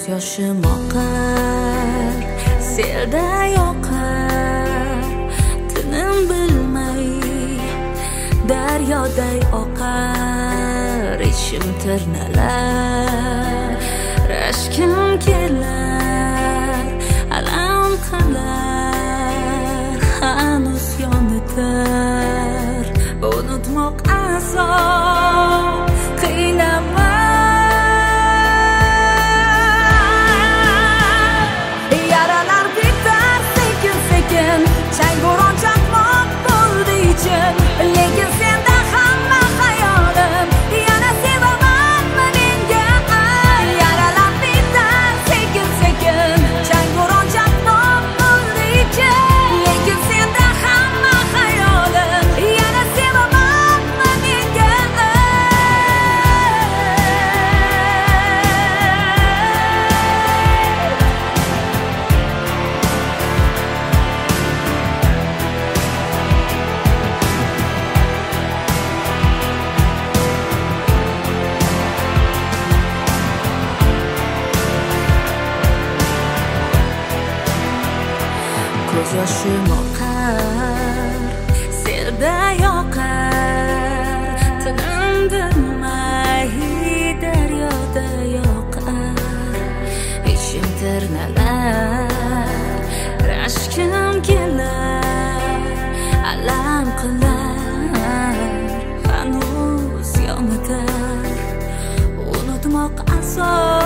yoshim oqar, selda yoqar, tinim bilmay daryoday oqar. Ishim tirnalar, rashkim kelar, alam qilar, hanuz yonitar. Unutmoq azob, qiynaman. Chang-bo'ron chaqmoq bo'ldi ichim, lekin senda hamma hayolim. Yana sevamanmi menga? Yaralab bitar sekin-sekin. Chang-bo'ron chaqmoq bo'ldi ichim, lekin senda hamma hayolim. Yana sevamanmi menga? Ko'z yoshim oqar, selda yoqar, tinim bilmay daryoda yoqar. Ishim tirnalar, rashkim kelar, alam qilar, hanuz yonitar. Unutmoq azob.